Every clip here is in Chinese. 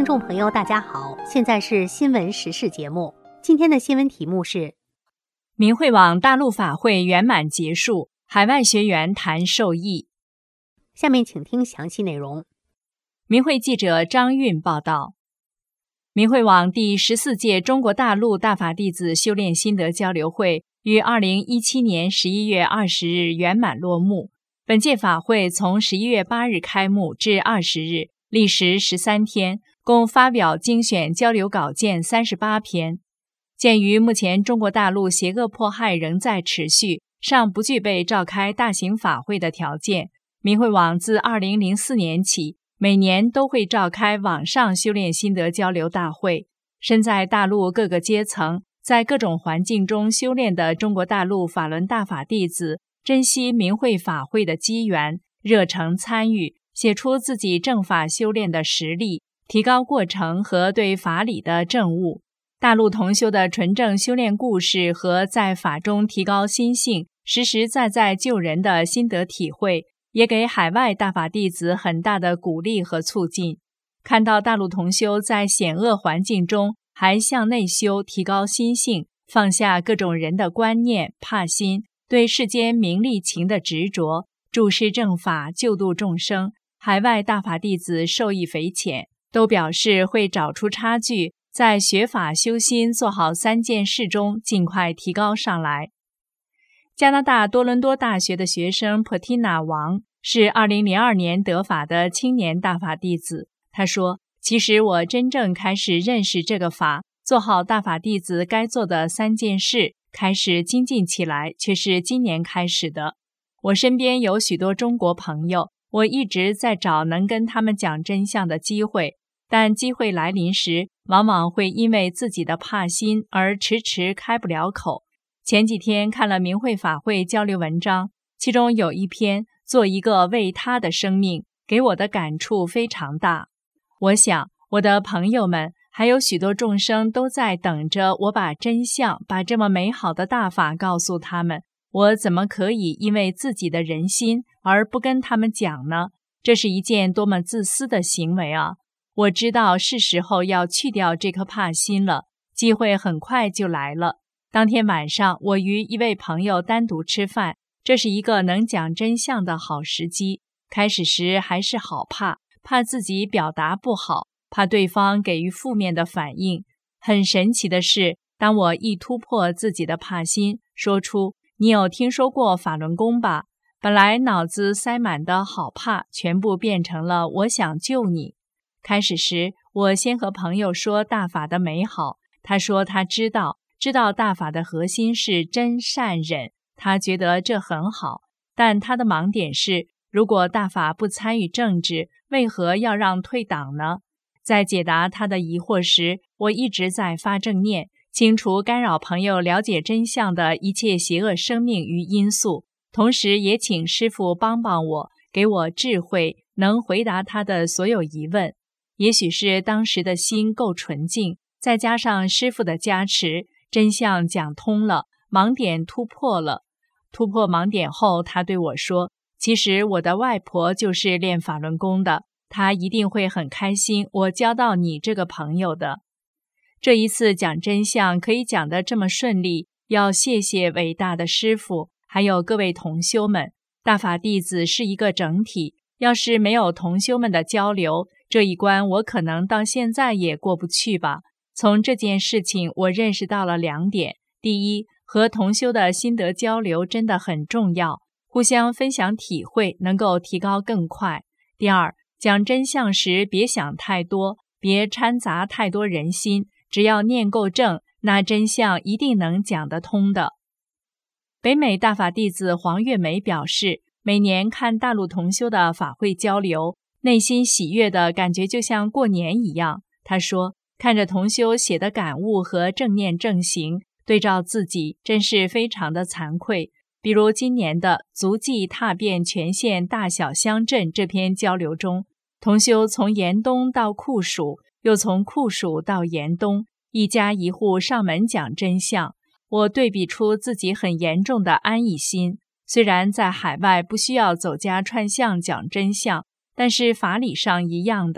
众朋友大家好，现在是新闻时事节目。今天的新闻题目是明慧网大陆法会圆满结束，海外学员谈受益。 下面请听详细内容。 明慧记者张韵报道，明慧网第14届中国大陆大法弟子修炼心得交流会于2017年11月20日圆满落幕。本届法会从11月8日开幕至20日，历时13天，共发表精选交流稿件38篇。鉴于目前中国大陆邪恶迫害仍在持续，尚不具备召开大型法会的条件，明慧网自2004年起，每年都会召开网上修炼心得交流大会。身在大陆各个阶层，在各种环境中修炼的中国大陆法轮大法弟子，珍惜明慧法会的机缘，热诚参与，写出自己正法修炼的实力，提高过程和对法理的证悟。大陆同修的纯正修炼故事和在法中提高心性、实实在在救人的心得体会，也给海外大法弟子很大的鼓励和促进。看到大陆同修在险恶环境中还向内修，提高心性，放下各种人的观念、怕心，对世间名利情的执着，注释正法，救度众生，海外大法弟子受益匪浅，都表示会找出差距，在学法修心做好3件事中尽快提高上来。加拿大多伦多大学的学生 Patina 王是2002年得法的青年大法弟子。他说，其实我真正开始认识这个法，做好大法弟子该做的3件事，开始精进起来，却是今年开始的。我身边有许多中国朋友，我一直在找能跟他们讲真相的机会，但机会来临时，往往会因为自己的怕心而迟迟开不了口。前几天看了明慧法会交流文章，其中有一篇做一个为他的生命，给我的感触非常大。我想我的朋友们还有许多众生都在等着我把真相，把这么美好的大法告诉他们，我怎么可以因为自己的人心而不跟他们讲呢？这是一件多么自私的行为啊！我知道是时候要去掉这颗怕心了，机会很快就来了。当天晚上，我与一位朋友单独吃饭，这是一个能讲真相的好时机。开始时还是好怕自己表达不好，怕对方给予负面的反应。很神奇的是，当我一突破自己的怕心，说出你有听说过法轮功吧？本来脑子塞满的好怕，全部变成了我想救你。开始时，我先和朋友说大法的美好，他说他知道大法的核心是真善忍，他觉得这很好，但他的盲点是，如果大法不参与政治，为何要让退党呢？在解答他的疑惑时，我一直在发正念，清除干扰朋友了解真相的一切邪恶生命与因素，同时也请师父帮我，给我智慧，能回答他的所有疑问。也许是当时的心够纯净，再加上师父的加持，真相讲通了，盲点突破了。突破盲点后，他对我说，其实我的外婆就是练法轮功的，她一定会很开心我交到你这个朋友的。这一次讲真相可以讲得这么顺利，要谢谢伟大的师父，还有各位同修们。大法弟子是一个整体，要是没有同修们的交流，这一关我可能到现在也过不去吧。从这件事情我认识到了2点。第一，和同修的心得交流真的很重要，互相分享体会能够提高更快。第二，讲真相时别想太多，别掺杂太多人心，只要念够正，那真相一定能讲得通的。北美大法弟子黄月梅表示，每年看大陆同修的法会交流，内心喜悦的感觉就像过年一样。他说，看着同修写的感悟和正念正行，对照自己真是非常的惭愧。比如今年的足迹踏遍全县大小乡镇这篇交流中，同修从严冬到酷暑，又从酷暑到严冬，一家一户上门讲真相。我对比出自己很严重的安逸心，虽然在海外不需要走家串巷讲真相，但是法理上一样的。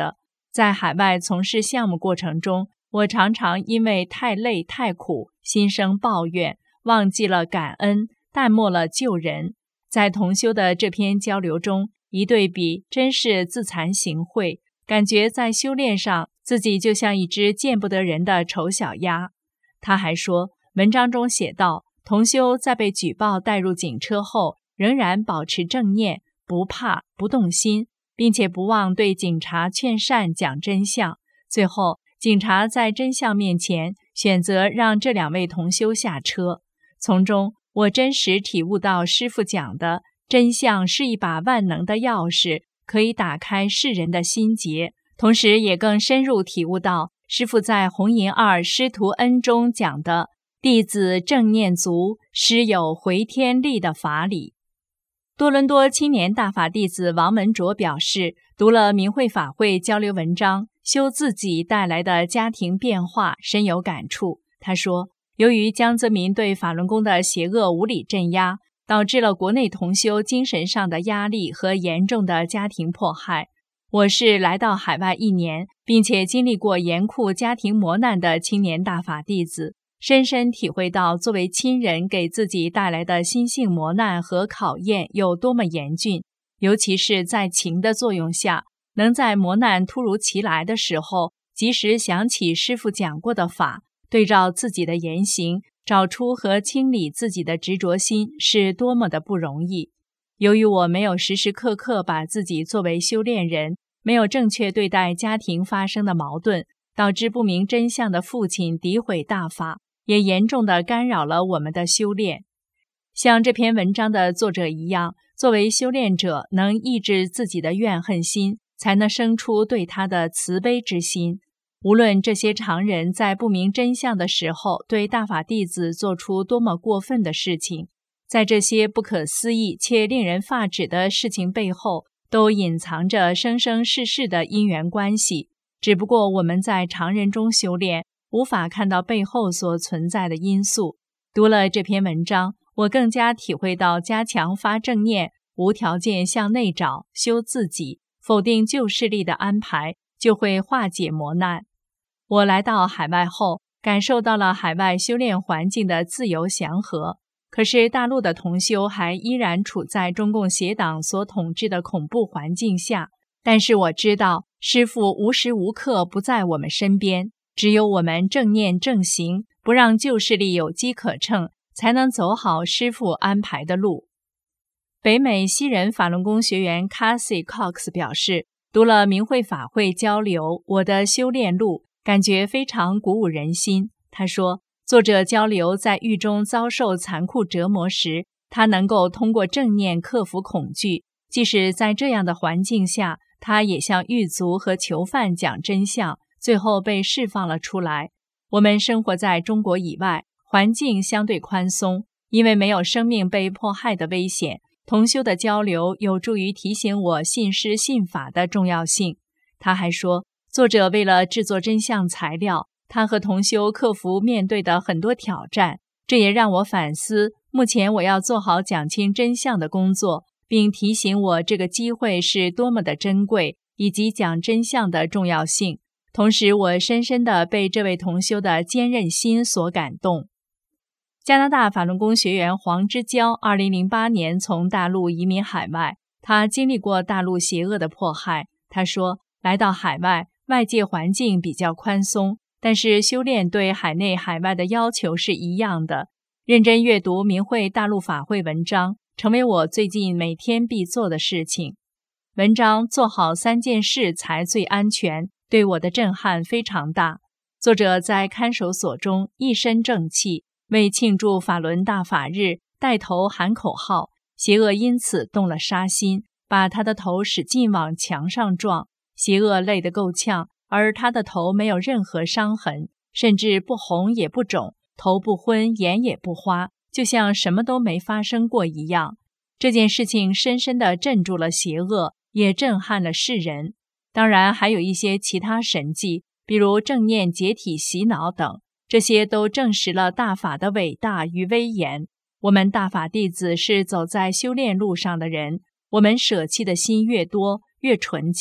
在海外从事项目过程中，我常常因为太累太苦，心生抱怨，忘记了感恩，淡漠了救人。在同修的这篇交流中，一对比，真是自惭形秽，感觉在修炼上自己就像一只见不得人的丑小鸭。他还说，文章中写道，同修在被举报带入警车后，仍然保持正念，不怕不动心，并且不忘对警察劝善讲真相。最后警察在真相面前选择让这2位同修下车。从中我真实体悟到师父讲的，真相是一把万能的钥匙，可以打开世人的心结。同时也更深入体悟到师父在红银2师徒恩中讲的弟子正念足，师有回天力的法理。多伦多青年大法弟子王文卓表示，读了明慧法会交流文章，修自己带来的家庭变化深有感触。他说，由于江泽民对法轮功的邪恶无理镇压，导致了国内同修精神上的压力和严重的家庭迫害。我是来到海外1年，并且经历过严酷家庭磨难的青年大法弟子，深深体会到作为亲人给自己带来的心性磨难和考验有多么严峻，尤其是在情的作用下，能在磨难突如其来的时候，及时想起师父讲过的法，对照自己的言行，找出和清理自己的执着心，是多么的不容易。由于我没有时时刻刻把自己作为修炼人，没有正确对待家庭发生的矛盾，导致不明真相的父亲诋毁大法，也严重地干扰了我们的修炼。像这篇文章的作者一样，作为修炼者，能抑制自己的怨恨心，才能生出对他的慈悲之心。无论这些常人在不明真相的时候对大法弟子做出多么过分的事情，在这些不可思议且令人发指的事情背后，都隐藏着生生世世的因缘关系，只不过我们在常人中修炼，无法看到背后所存在的因素。读了这篇文章，我更加体会到加强发正念，无条件向内找，修自己，否定旧势力的安排，就会化解磨难。我来到海外后，感受到了海外修炼环境的自由祥和，可是大陆的同修还依然处在中共邪党所统治的恐怖环境下。但是我知道，师父无时无刻不在我们身边，只有我们正念正行，不让旧势力有机可乘，才能走好师父安排的路。北美西人法轮功学员 Cassie Cox 表示，读了明慧法会交流我的修炼路，感觉非常鼓舞人心。他说，作者交流在狱中遭受残酷折磨时，他能够通过正念克服恐惧，即使在这样的环境下，他也向狱卒和囚犯讲真相，最后被释放了出来。我们生活在中国以外，环境相对宽松，因为没有生命被迫害的危险，同修的交流有助于提醒我信师信法的重要性。他还说，作者为了制作真相材料，他和同修克服面对的很多挑战，这也让我反思，目前我要做好讲清真相的工作，并提醒我这个机会是多么的珍贵，以及讲真相的重要性。同时，我深深地被这位同修的坚韧心所感动。加拿大法轮功学员黄之娇2008年从大陆移民海外，他经历过大陆邪恶的迫害。他说，来到海外，外界环境比较宽松，但是修炼对海内海外的要求是一样的。认真阅读明慧大陆法会文章，成为我最近每天必做的事情。文章做好3件事才最安全，对我的震撼非常大。作者在看守所中一身正气，为庆祝法轮大法日带头喊口号，邪恶因此动了杀心，把他的头使劲往墙上撞。邪恶累得够呛，而他的头没有任何伤痕，甚至不红也不肿，头不昏，眼也不花，就像什么都没发生过一样。这件事情深深地镇住了邪恶，也震撼了世人。当然还有一些其他神迹，比如正念解体洗脑等，这些都证实了大法的伟大与威严。我们大法弟子是走在修炼路上的人，我们舍弃的心越多，越纯净，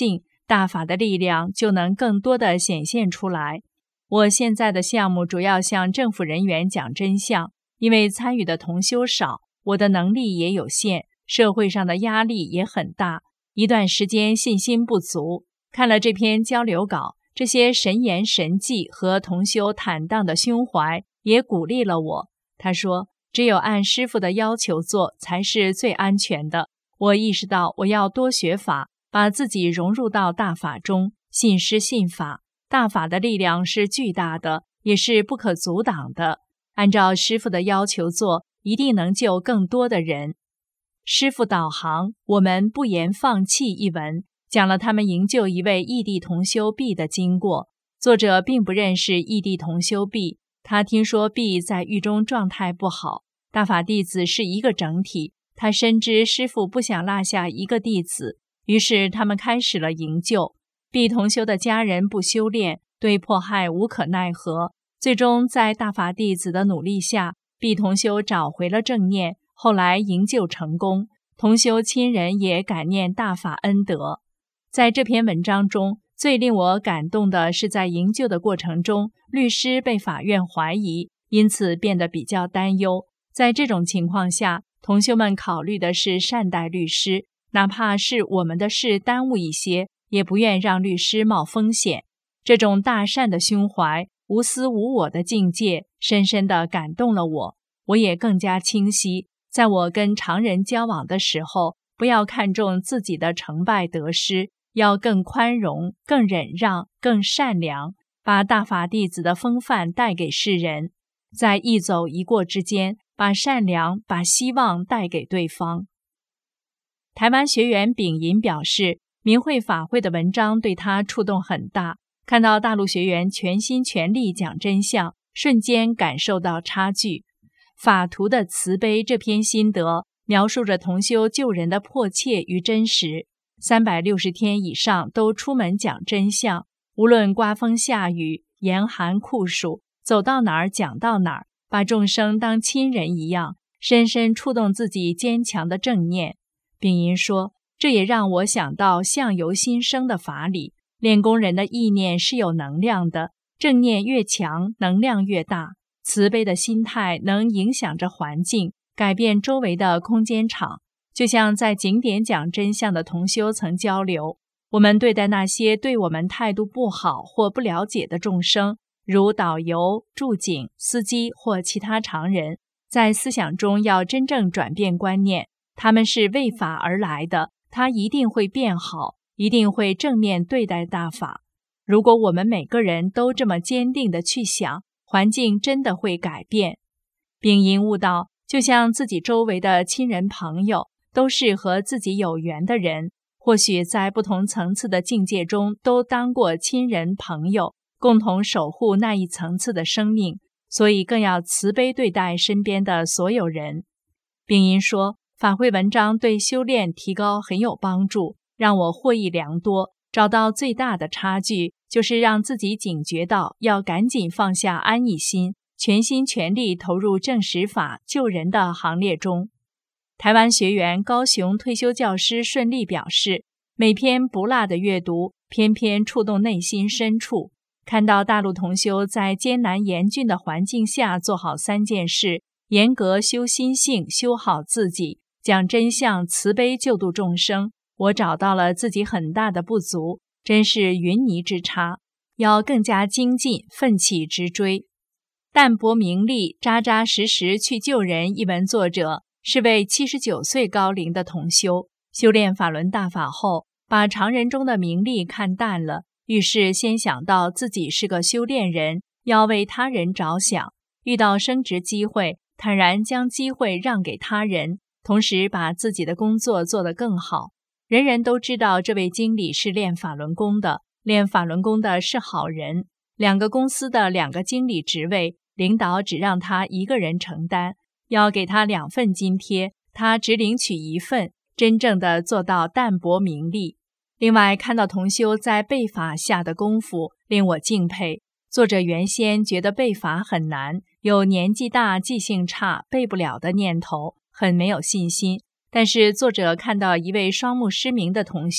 大法的力量就能更多地显现出来。我现在的项目主要向政府人员讲真相，因为参与的同修少，我的能力也有限，社会上的压力也很大，一段时间信心不足。看了这篇交流稿，这些神言神迹和同修坦荡的胸怀也鼓励了我。他说，只有按师父的要求做才是最安全的。我意识到我要多学法，把自己融入到大法中，信师信法。大法的力量是巨大的，也是不可阻挡的。按照师父的要求做，一定能救更多的人。师父导航，我们不言放弃一文，讲了他们营救一位异地同修 B 的经过。作者并不认识异地同修 B， 他听说 B 在狱中状态不好。大法弟子是一个整体，他深知师父不想落下一个弟子，于是他们开始了营救。B 同修的家人不修炼，对迫害无可奈何，最终在大法弟子的努力下， B 同修找回了正念，后来营救成功，同修亲人也感念大法恩德。在这篇文章中，最令我感动的是在营救的过程中，律师被法院怀疑，因此变得比较担忧。在这种情况下，同修们考虑的是善待律师，哪怕是我们的事耽误一些，也不愿让律师冒风险。这种大善的胸怀，无私无我的境界，深深地感动了我。我也更加清晰，在我跟常人交往的时候，不要看重自己的成败得失，要更宽容、更忍让、更善良，把大法弟子的风范带给世人，在一走一过之间，把善良、把希望带给对方。台湾学员秉银表示，明慧法会的文章对他触动很大，看到大陆学员全心全力讲真相，瞬间感受到差距。法图的慈悲这篇心得描述着同修救人的迫切与真实，360天以上都出门讲真相，无论刮风下雨、严寒酷暑，走到哪儿讲到哪儿，把众生当亲人一样，深深触动自己坚强的正念。秉银说，这也让我想到相由心生的法理，练功人的意念是有能量的，正念越强，能量越大，慈悲的心态能影响着环境，改变周围的空间场。就像在景点讲真相的同修曾交流，我们对待那些对我们态度不好或不了解的众生，如导游、驻警、司机或其他常人，在思想中要真正转变观念，他们是为法而来的，他一定会变好，一定会正面对待大法。如果我们每个人都这么坚定地去想，环境真的会改变。秉银悟道，就像自己周围的亲人朋友，都是和自己有缘的人，或许在不同层次的境界中都当过亲人朋友，共同守护那一层次的生命，所以更要慈悲对待身边的所有人。秉银说，法会文章对修炼提高很有帮助，让我获益良多。找到最大的差距，就是让自己警觉到要赶紧放下安逸心，全心全力投入正实法救人的行列中。台湾学员高雄退休教师顺利表示，每篇不落的阅读，偏偏触动内心深处。看到大陆同修在艰难严峻的环境下做好3件事，严格修心性，修好自己，讲真相，慈悲救度众生，我找到了自己很大的不足，真是云泥之差，要更加精进，奋起直追。淡泊名利，扎扎实实去救人一文作者是位79岁高龄的同修，修炼法轮大法后，把常人中的名利看淡了，遇事先想到自己是个修炼人，要为他人着想，遇到升职机会，坦然将机会让给他人，同时把自己的工作做得更好。人人都知道这位经理是练法轮功的，练法轮功的是好人。2个公司的2个经理职位，领导只让他一个人承担，要给他2份津贴，他只领取1份，真正的做到淡泊名利。另外，看到同修在背法下的功夫，令我敬佩。作者原先觉得背法很难，有年纪大、记性差、背不了的念头，很没有信心。但是作者看到一位双目失明的同修，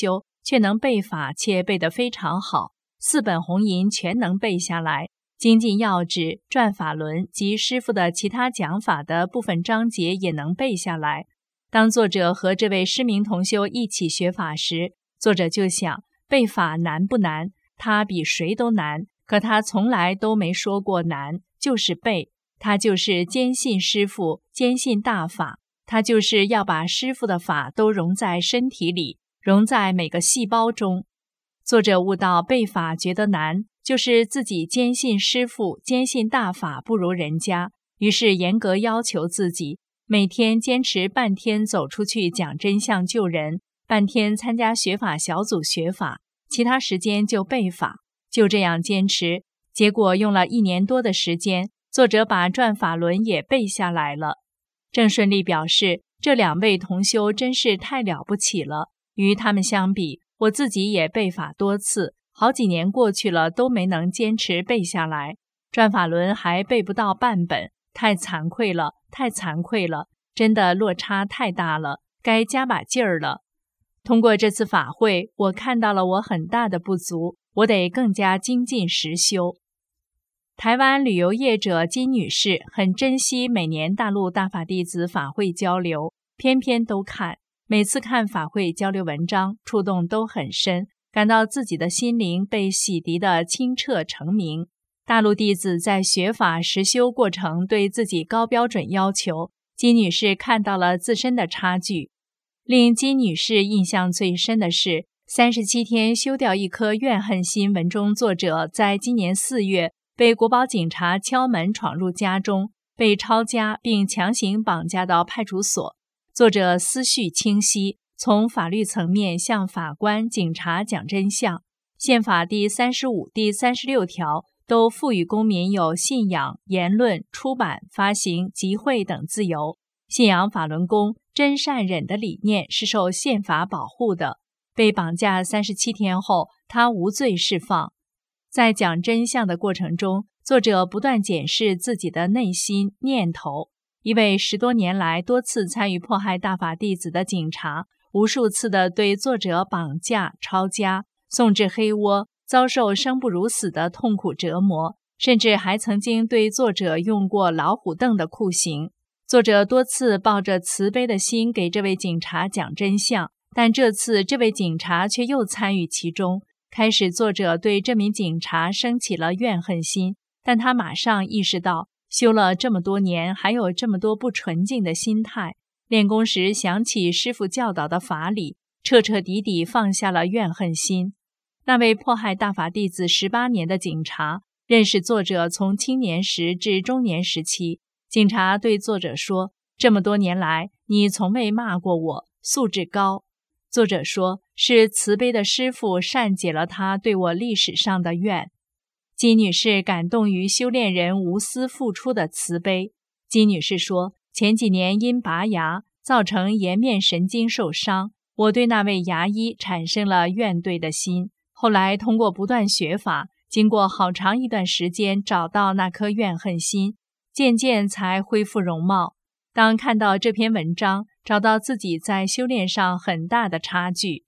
却能背法，且背得非常好，4本红银全能背下来，精进要旨、转法轮及师父的其他讲法的部分章节也能背下来。当作者和这位失明同修一起学法时，作者就想，背法难不难？他比谁都难，可他从来都没说过难，就是背。他就是坚信师父，坚信大法，他就是要把师父的法都融在身体里，融在每个细胞中。作者悟到背法觉得难，就是自己坚信师父，坚信大法不如人家，于是严格要求自己，每天坚持半天走出去讲真相救人，半天参加学法小组学法，其他时间就背法。就这样坚持，结果用了1年多的时间，作者把转法轮也背下来了。郑顺利表示，这2位同修真是太了不起了，与他们相比，我自己也背法多次，好几年过去了都没能坚持背下来，转法轮还背不到半本，太惭愧了，太惭愧了，真的落差太大了，该加把劲儿了。通过这次法会，我看到了我很大的不足，我得更加精进实修。台湾旅游业者金女士很珍惜每年大陆大法弟子法会交流，篇篇都看，每次看法会交流文章，触动都很深，感到自己的心灵被洗涤得清澈澄明。大陆弟子在学法实修过程对自己高标准要求，金女士看到了自身的差距。令金女士印象最深的是37天修掉一颗怨恨心文中作者在今年4月被国保警察敲门闯入家中，被抄家并强行绑架到派出所。作者思绪清晰，从法律层面向法官、警察讲真相。宪法第35、第36条都赋予公民有信仰、言论、出版、发行、集会等自由。信仰法轮功真善忍的理念是受宪法保护的。被绑架37天后，他无罪释放。在讲真相的过程中，作者不断检视自己的内心念头。一位10多年来多次参与迫害大法弟子的警察，无数次地对作者绑架、抄家、送至黑窝，遭受生不如死的痛苦折磨，甚至还曾经对作者用过老虎凳的酷刑。作者多次抱着慈悲的心给这位警察讲真相，但这次这位警察却又参与其中。开始作者对这名警察升起了怨恨心，但他马上意识到修了这么多年还有这么多不纯净的心态，练功时想起师父教导的法理，彻彻底底放下了怨恨心。那位迫害大法弟子18年的警察认识作者从青年时至中年时期。警察对作者说，这么多年来你从未骂过我，素质高。作者说，是慈悲的师父善解了他对我历史上的怨。金女士感动于修炼人无私付出的慈悲。金女士说，前几年因拔牙造成颜面神经受伤，我对那位牙医产生了怨怼的心。后来通过不断学法，经过好长一段时间找到那颗怨恨心，渐渐才恢复容貌。当看到这篇文章，找到自己在修炼上很大的差距。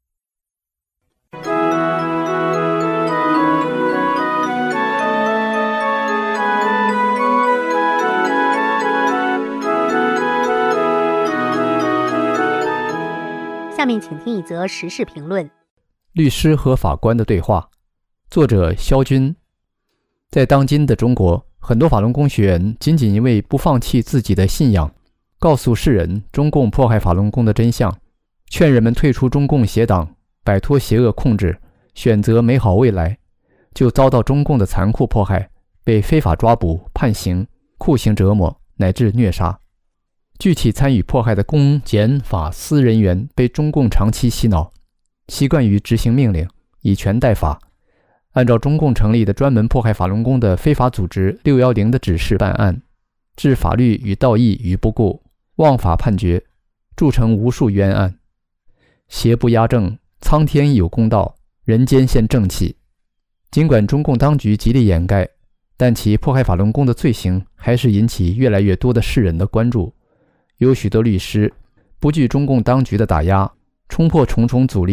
下面请听一则时事评论。 律师和法官的对话，作者肖军。在当今的中国，很多法轮功学员仅仅因为不放弃自己的信仰，告诉世人中共迫害法轮功的真相，劝人们退出中共邪党，摆脱邪恶控制，选择美好未来，就遭到中共的残酷迫害，被非法抓捕、判刑、酷刑折磨乃至虐杀。具体参与迫害的公检法司人员被中共长期洗脑，习惯于执行命令，以权代法，按照中共成立的专门迫害法轮功的非法组织610的指示办案，置法律与道义于不顾，枉法判决，铸成无数冤案。邪不压正，苍天有公道，人间现正气。尽管中共当局极力掩盖，但其迫害法轮功的罪行还是引起越来越多的世人的关注。有许多律师不惧中共当局的打压，冲破重重阻力，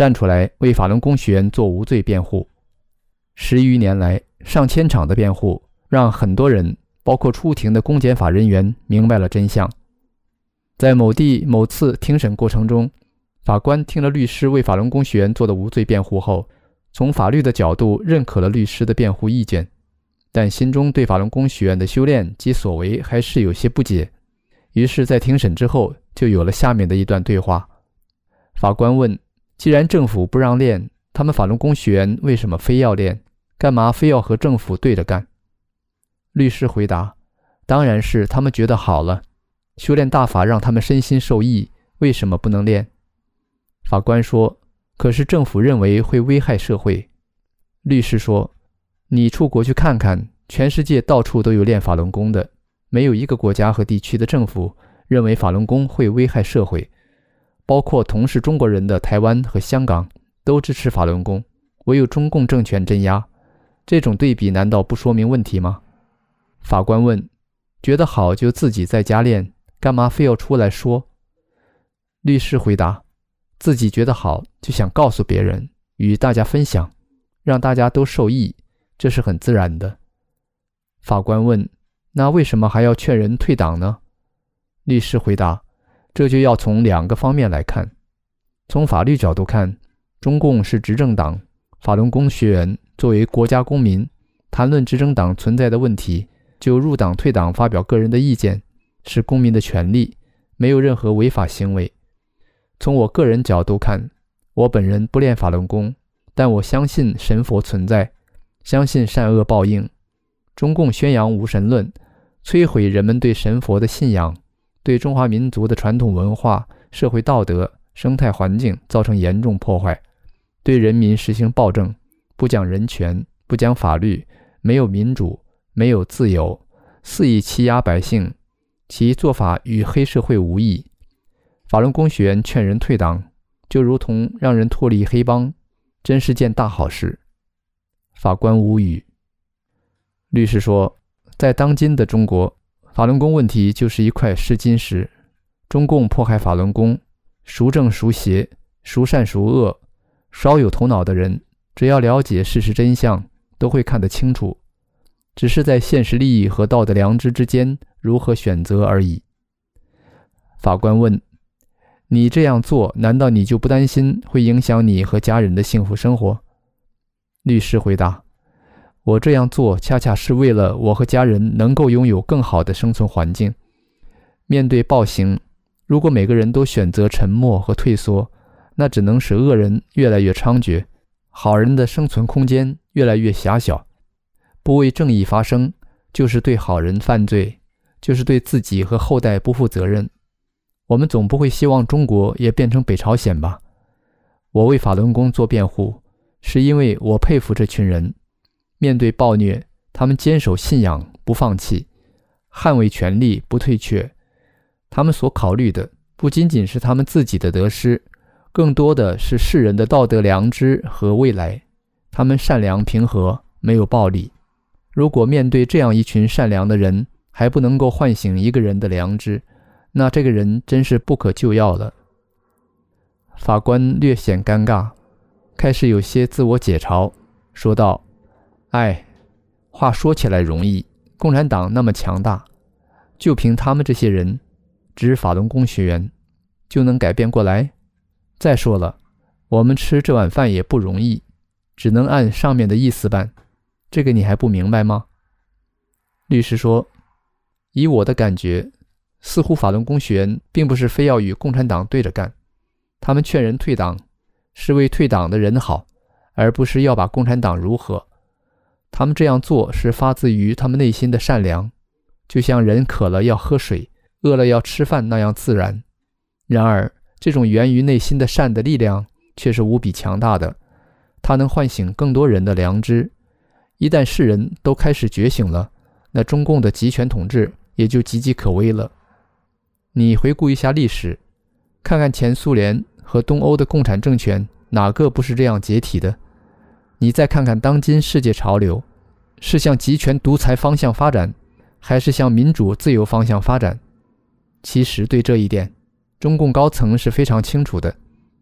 站出来为法轮功学员做无罪辩护。10余年来，上千场的辩护让很多人，包括出庭的公检法人员明白了真相。在某地某次庭审过程中，法官听了律师为法轮功学员做的无罪辩护后，从法律的角度认可了律师的辩护意见，但心中对法轮功学员的修炼及所为还是有些不解。于是在庭审之后就有了下面的一段对话。法官问，既然政府不让练，他们法轮功学员为什么非要练？干嘛非要和政府对着干？律师回答，当然是他们觉得好了，修炼大法让他们身心受益，为什么不能练？法官说，可是政府认为会危害社会。律师说，你出国去看看，全世界到处都有练法轮功的，没有一个国家和地区的政府认为法轮功会危害社会，包括同是中国人的台湾和香港都支持法轮功，唯有中共政权镇压。这种对比难道不说明问题吗？法官问，觉得好就自己在家练，干嘛非要出来说？律师回答，自己觉得好就想告诉别人，与大家分享，让大家都受益，这是很自然的。法官问，那为什么还要劝人退党呢？律师回答，这就要从2个方面来看。从法律角度看，中共是执政党，法轮功学员作为国家公民，谈论执政党存在的问题，就入党退党发表个人的意见，是公民的权利，没有任何违法行为。从我个人角度看，我本人不练法轮功，但我相信神佛存在，相信善恶报应。中共宣扬无神论，摧毁人们对神佛的信仰，对中华民族的传统文化、社会道德、生态环境造成严重破坏，对人民实行暴政，不讲人权，不讲法律，没有民主，没有自由，肆意欺压百姓，其做法与黑社会无异。法轮功学员劝人退党，就如同让人脱离黑帮，真是件大好事。法官无语。律师说，在当今的中国，法轮功问题就是一块试金石。中共迫害法轮功，孰正孰邪，孰善孰恶，稍有头脑的人，只要了解事实真相，都会看得清楚，只是在现实利益和道德良知之间如何选择而已。法官问，你这样做，难道你就不担心会影响你和家人的幸福生活？律师回答，我这样做恰恰是为了我和家人能够拥有更好的生存环境。面对暴行，如果每个人都选择沉默和退缩，那只能使恶人越来越猖獗，好人的生存空间越来越狭小。不为正义发声，就是对好人犯罪，就是对自己和后代不负责任。我们总不会希望中国也变成北朝鲜吧？我为法轮功做辩护，是因为我佩服这群人，面对暴虐，他们坚守信仰不放弃，捍卫权利不退却。他们所考虑的不仅仅是他们自己的得失，更多的是世人的道德良知和未来。他们善良平和，没有暴力。如果面对这样一群善良的人，还不能够唤醒一个人的良知，那这个人真是不可救药了。法官略显尴尬，开始有些自我解嘲，说道，话说起来容易，共产党那么强大，就凭他们这些人，指法轮功学员，就能改变过来？再说了，我们吃这碗饭也不容易，只能按上面的意思办，这个你还不明白吗？律师说，以我的感觉，似乎法轮功学员并不是非要与共产党对着干，他们劝人退党，是为退党的人好，而不是要把共产党如何。他们这样做是发自于他们内心的善良，就像人渴了要喝水，饿了要吃饭那样自然。然而，这种源于内心的善的力量却是无比强大的，它能唤醒更多人的良知。一旦世人都开始觉醒了，那中共的集权统治也就岌岌可危了。你回顾一下历史，看看前苏联和东欧的共产政权，哪个不是这样解体的？你再看看当今世界潮流，是向集权独裁方向发展，还是向民主自由方向发展？其实对这一点，中共高层是非常清楚的，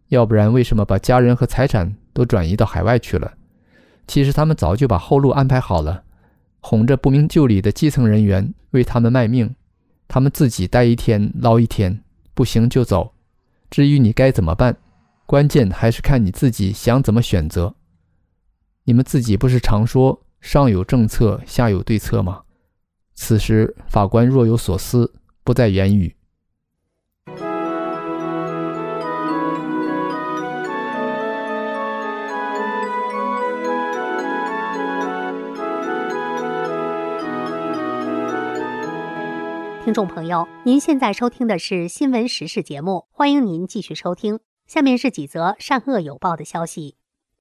要不然为什么把家人和财产都转移到海外去了？其实他们早就把后路安排好了，哄着不明就里的基层人员为他们卖命，他们自己待一天捞一天，不行就走。至于你该怎么办，关键还是看你自己想怎么选择。你们自己不是常说上有政策下有对策吗？此时法官若有所思，不再言语。 听众朋友，您现在收听的是新闻时事节目，欢迎您继续收听。下面是几则善恶有报的消息。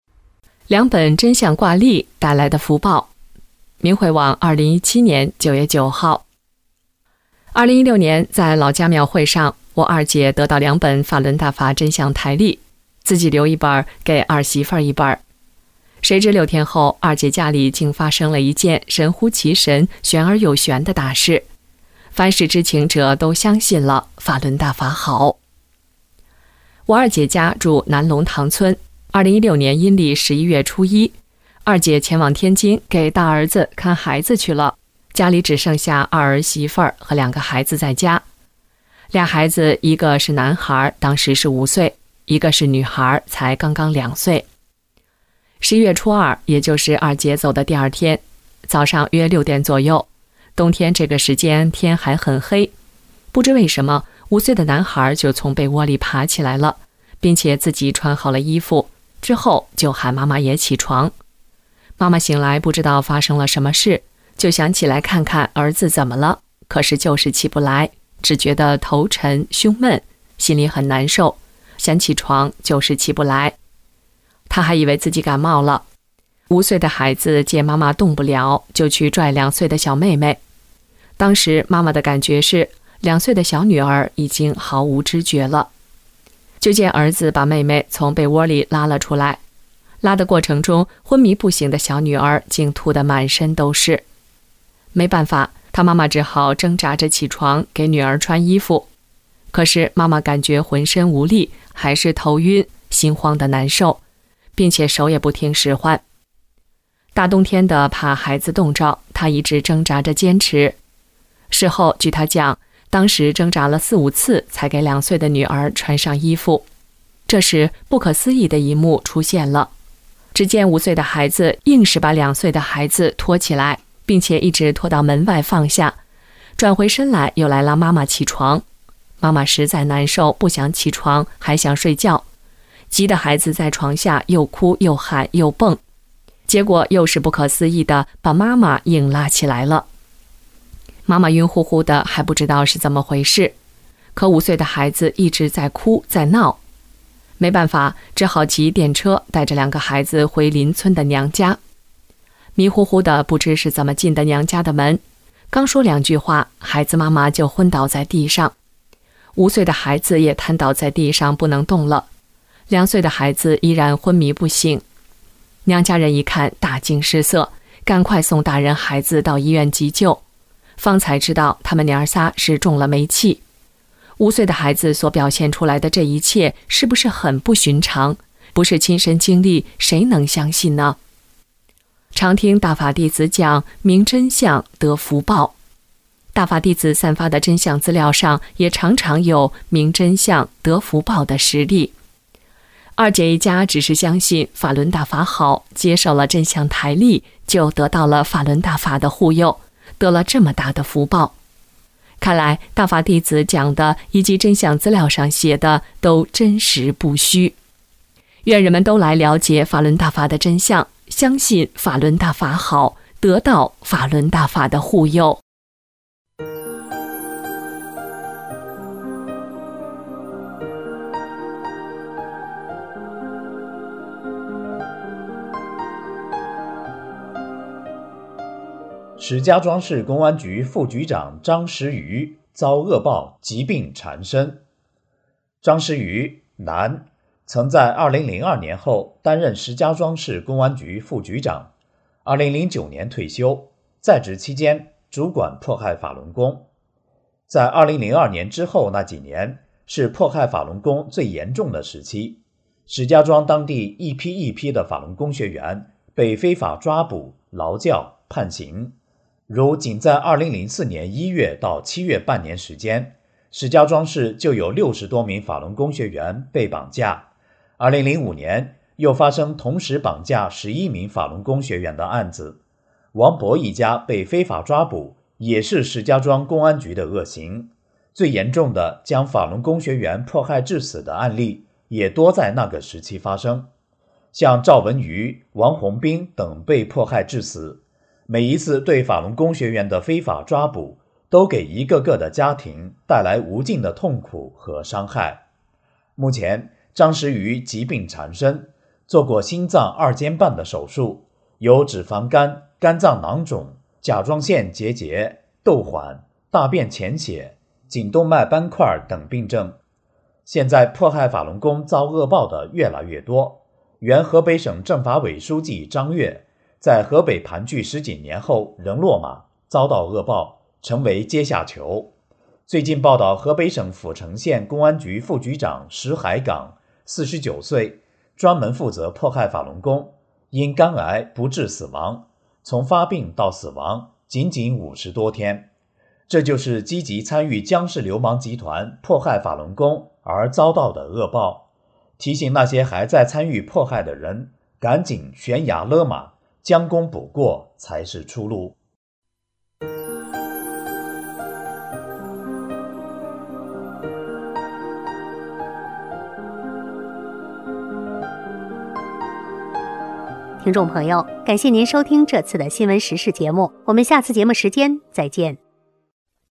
2本真相挂历带来的福报。明慧网2017年9月9号。2016年在老家庙会上，我二姐得到2本法轮大法真相台历，自己留一本给儿媳妇一本。谁知6天后，二姐家里竟发生了一件神乎其神、玄而又玄的大事。凡是知情者都相信了法轮大法好。我二姐家住南龙塘村，2016年阴历11月初1，二姐前往天津给大儿子看孩子去了，家里只剩下二儿媳妇儿和2个孩子在家。俩孩子，一个是男孩，当时是5岁，一个是女孩，才刚刚2岁。11月初2，也就是二姐走的第2天，早上约6点左右，冬天这个时间天还很黑，不知为什么5岁的男孩就从被窝里爬起来了，并且自己穿好了衣服，之后就喊妈妈也起床。妈妈醒来不知道发生了什么事，就想起来看看儿子怎么了，可是就是起不来，只觉得头沉胸闷，心里很难受，想起床就是起不来。他还以为自己感冒了。5岁的孩子见妈妈动不了，就去拽2岁的小妹妹。当时妈妈的感觉是2岁的小女儿已经毫无知觉了，就见儿子把妹妹从被窝里拉了出来，拉的过程中昏迷不醒的小女儿竟吐得满身都是。没办法，她妈妈只好挣扎着起床给女儿穿衣服，可是妈妈感觉浑身无力，还是头晕心慌的难受，并且手也不听使唤。大冬天的，怕孩子冻着，她一直挣扎着坚持。事后据她讲，当时挣扎了4、5次才给2岁的女儿穿上衣服。这时不可思议的一幕出现了，只见5岁的孩子硬是把2岁的孩子拖起来，并且一直拖到门外放下，转回身来又来拉妈妈起床。妈妈实在难受，不想起床，还想睡觉，急得孩子在床下又哭又喊又蹦，结果又是不可思议的把妈妈硬拉起来了。妈妈晕乎乎的，还不知道是怎么回事，可5岁的孩子一直在哭在闹，没办法，只好骑电车带着2个孩子回邻村的娘家。迷糊糊的，不知是怎么进的娘家的门，刚说2句话，孩子妈妈就昏倒在地上，5岁的孩子也瘫倒在地上不能动了，2岁的孩子依然昏迷不醒。娘家人一看大惊失色，赶快送大人孩子到医院急救，方才知道他们娘仨是中了煤气。5岁的孩子所表现出来的这一切是不是很不寻常？不是亲身经历，谁能相信呢？常听大法弟子讲明真相得福报，大法弟子散发的真相资料上也常常有明真相得福报的实例。二姐一家只是相信法轮大法好，接受了真相台历，就得到了法轮大法的护佑，得了这么大的福报。看来大法弟子讲的以及真相资料上写的都真实不虚。愿人们都来了解法轮大法的真相，相信法轮大法好，得到法轮大法的护佑。 石家庄市公安局副局长张时瑜遭恶报，疾病缠身。张时瑜，男，曾在2002年后担任石家庄市公安局副局长，2009年退休，在职期间主管迫害法轮功。在2002年之后那几年是迫害法轮功最严重的时期， 石家庄当地一批一批的法轮功学员被非法抓捕、劳教、判刑。如仅在2004年1月到7月半年时间，石家庄市就有60多名法轮功学员被绑架。2005年又发生同时绑架11名法轮功学员的案子。王博一家被非法抓捕，也是石家庄公安局的恶行。最严重的将法轮功学员迫害致死的案例也多在那个时期发生，像赵文瑜、王洪兵等被迫害致死。每一次对法轮功学员的非法抓捕，都给一个个的家庭带来无尽的痛苦和伤害。目前，张时瑜疾病缠身，做过心脏2间半的手术，有脂肪肝、肝脏囊肿、甲状腺结节、窦缓、大便潜血、颈动脉斑块等病症。现在迫害法轮功遭恶报的越来越多。原河北省政法委书记张越在河北盘踞10几年后仍落马，遭到恶报，成为阶下囚。最近报道，河北省阜成县公安局副局长石海岗49岁，专门负责迫害法轮功，因肝癌不治死亡，从发病到死亡仅仅50多天。这就是积极参与江氏流氓集团迫害法轮功而遭到的恶报。提醒那些还在参与迫害的人，赶紧悬崖勒马，将功补过才是出路。 听众朋友，感谢您收听这次的新闻时事节目，我们下次节目时间再见。